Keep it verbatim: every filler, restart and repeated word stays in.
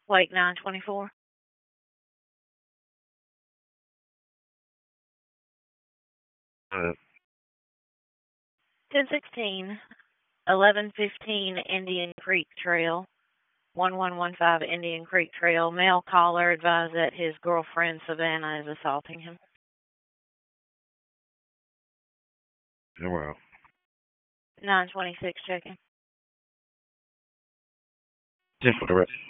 Wake nine twenty-four. Uh, ten sixteen, eleven fifteen Indian Creek Trail. one one one five Indian Creek Trail. Male caller advised that his girlfriend Savannah is assaulting him. yeah, well, nine twenty-six checking. ten for the rest.